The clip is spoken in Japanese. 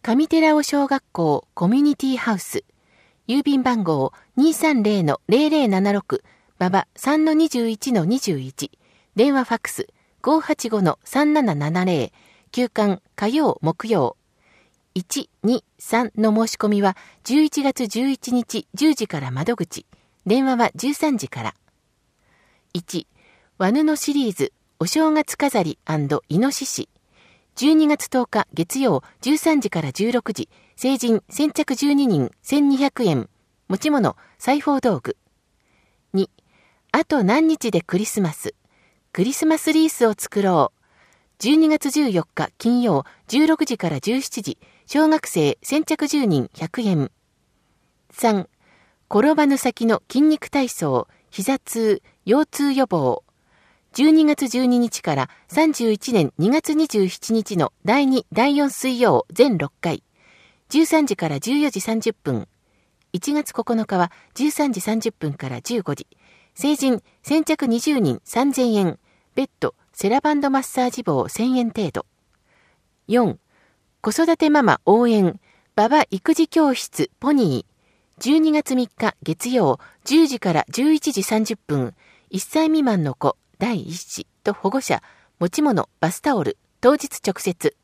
上寺尾小学校コミュニティハウス、郵便番号 230-0076 馬場 3-21-21、電話ファックス 585-3770、休館火曜木曜。1、2、3の申し込みは11月11日10時から窓口、電話は13時から。1、和布シリーズお正月飾り&イノシシ、12月10日月曜13時から16時、成人先着12人1200円、持ち物裁縫道具。2、あと何日でクリスマス、クリスマスリースを作ろう、12月14日金曜16時から17時、小学生先着10人100円。3、転ばぬ先の筋肉体操、膝痛、腰痛予防。12月12日から31年2月27日の第2、第4水曜全6回。13時から14時30分。1月9日は13時30分から15時。成人先着20人3000円。ベッド、セラバンドマッサージ棒1000円程度。4、子育てママ応援、馬場育児教室ポニー。12月3日月曜10時から11時30分。1歳未満の子第1子と保護者、持ち物、バスタオル、当日直接。